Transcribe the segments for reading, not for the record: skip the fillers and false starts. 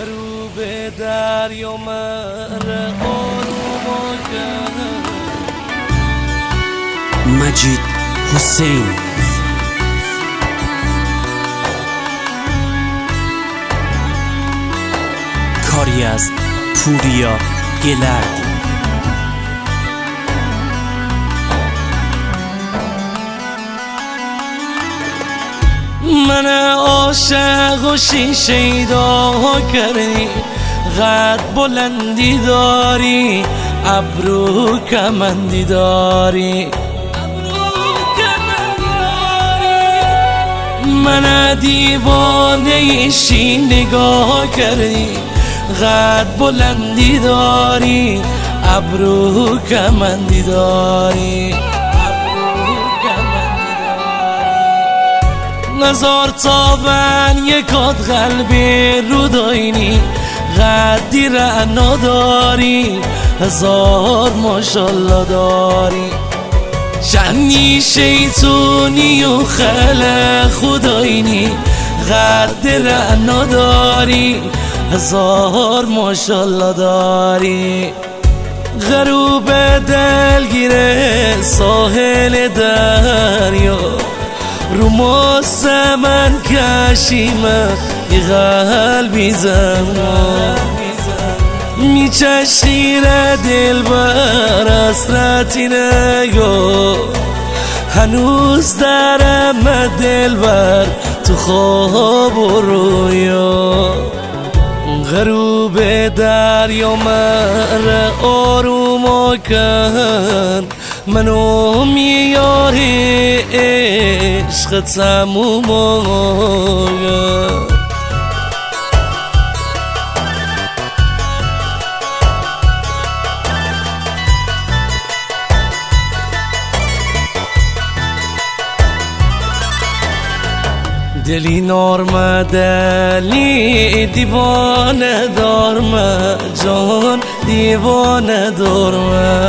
غروب دریا مهر آروم کرد. مجید حسین کاری از پوریا گلردی. من عاشق و شیدا کردی، قد بلندی داری، ابرو کمندی داری. من دیوانه شی نگاه کردی، قد بلندی داری، ابرو کمندی داری. نزار تابن یکات قلبی رو داینی، قدی رعنا داری، هزار ماشالله داری. جنی شیطونی و خلق خداینی، قد رعنا داری، هزار ماشالله داری. غروب دلگیره ساحل دریا، رو ماست من کشیمه یه قلبی زمان. میچشیره دل بر اسرتی نگاه، هنوز درم دل بر تو خواب و رویا. غروب دریا مهر آروم کن، منو میاری عشق تموم. دلی نارمه دلی دیوانه دارمه، جان دیوانه دارمه.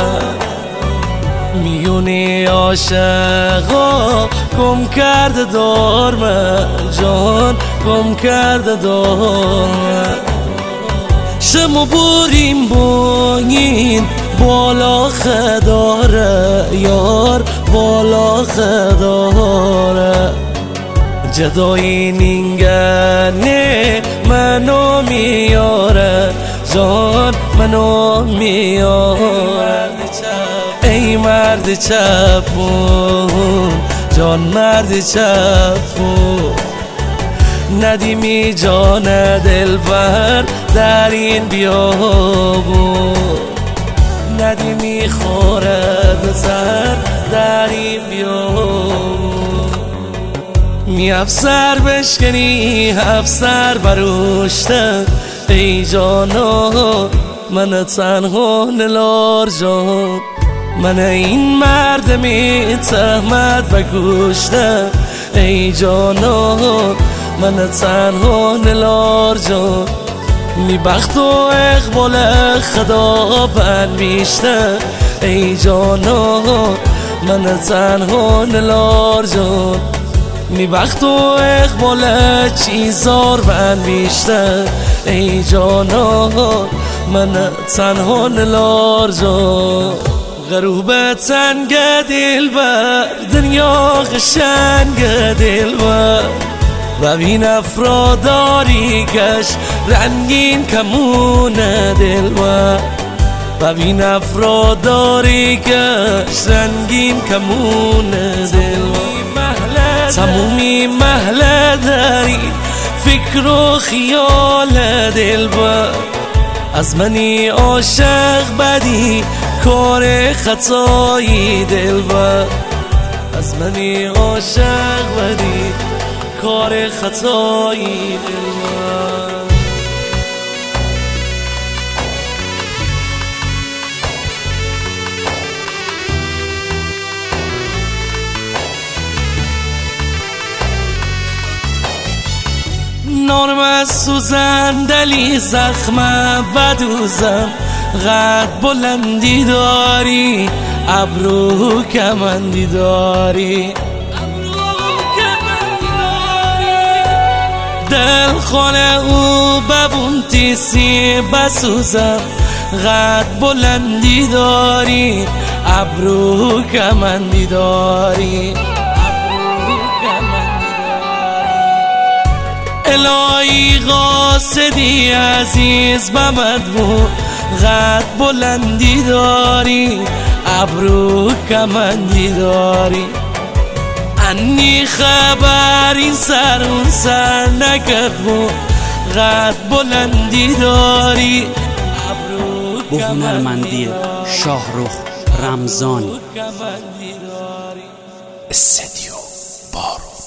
میونی عاشقا گم کرده دارمه، جان گم کرده دارمه. شما بریم بانین بالا خداره، یار بالا خداره. جدایی نینگنه منو میاره، جان منو میاره. ای مرد چپون، جان مرد چپون. ندیمی جان دلبر در این بیابون، ندیمی خورد زر در این بیابون. می افسر بشکنی افسر بروشته، ای جانا من تنها نلار جان. من این مرد می تهمت بگوشته، ای جانا من تنها نلار جان. می بخت و اقبال خدا بند بیشته، ای جانا من تنها نلار جان. می بخت و اقبال چیزار بند بیشته، ای جانا من تنها نلار جان. غروب تنگ دل بر دنیا قشنگ دل بر، ببین افراداری کش رنگین کمون دل بر. ببین افراداری کش رنگین کمون دل بر. تمومی محله داری فکر و خیال دل بر. از منی عاشق بدی کار خطایی دل بر. از منی عاشق بدی کار خطایی دل بر. نارم سوزن دلی زخم بدوزم، قد بلندی داری، ابرو کمندی داری. دل خانه او ببون تیسی بسوزم قد بلندی داری ابرو کمندی داری الهی قاصدی عزیز بمد بود قد بلندی داری ابرو کمندی داری انی خبر این سر اون سر نکرد بود قد بلندی داری با هنرمندی شاهرخ رمضان استدیو بارو